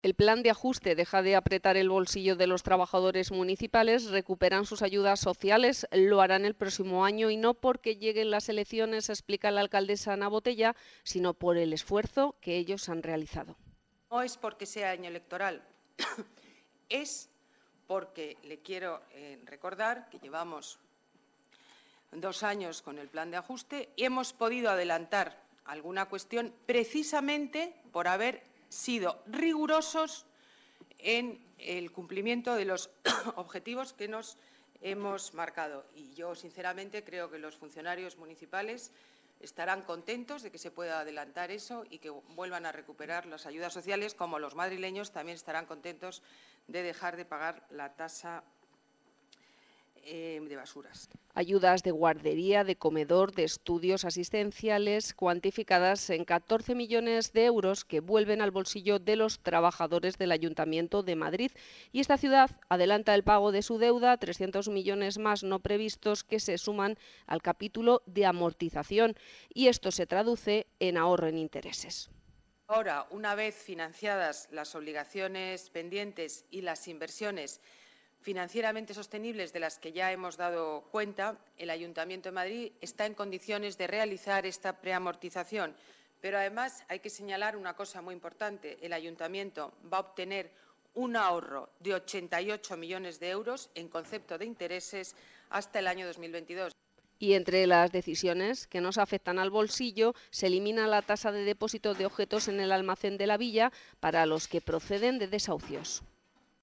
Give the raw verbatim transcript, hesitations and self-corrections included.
El plan de ajuste deja de apretar el bolsillo de los trabajadores municipales, recuperan sus ayudas sociales, lo harán el próximo año y no porque lleguen las elecciones, explica la alcaldesa Ana Botella, sino por el esfuerzo que ellos han realizado. No es porque sea año electoral, es porque le quiero eh, recordar que llevamos dos años con el plan de ajuste y hemos podido adelantar alguna cuestión precisamente por haber sido rigurosos en el cumplimiento de los objetivos que nos hemos marcado. Y yo, sinceramente, creo que los funcionarios municipales estarán contentos de que se pueda adelantar eso y que vuelvan a recuperar las ayudas sociales, como los madrileños también estarán contentos de dejar de pagar la tasa de basuras. Ayudas de guardería, de comedor, de estudios asistenciales, cuantificadas en catorce millones de euros que vuelven al bolsillo de los trabajadores del Ayuntamiento de Madrid. Y esta ciudad adelanta el pago de su deuda, trescientos millones más no previstos que se suman al capítulo de amortización. Y esto se traduce en ahorro en intereses. Ahora, una vez financiadas las obligaciones pendientes y las inversiones financieramente sostenibles de las que ya hemos dado cuenta, el Ayuntamiento de Madrid está en condiciones de realizar esta preamortización. Pero además hay que señalar una cosa muy importante. El Ayuntamiento va a obtener un ahorro de ochenta y ocho millones de euros en concepto de intereses hasta el año dos mil veintidós. Y entre las decisiones que nos afectan al bolsillo, se elimina la tasa de depósito de objetos en el almacén de la villa para los que proceden de desahucios.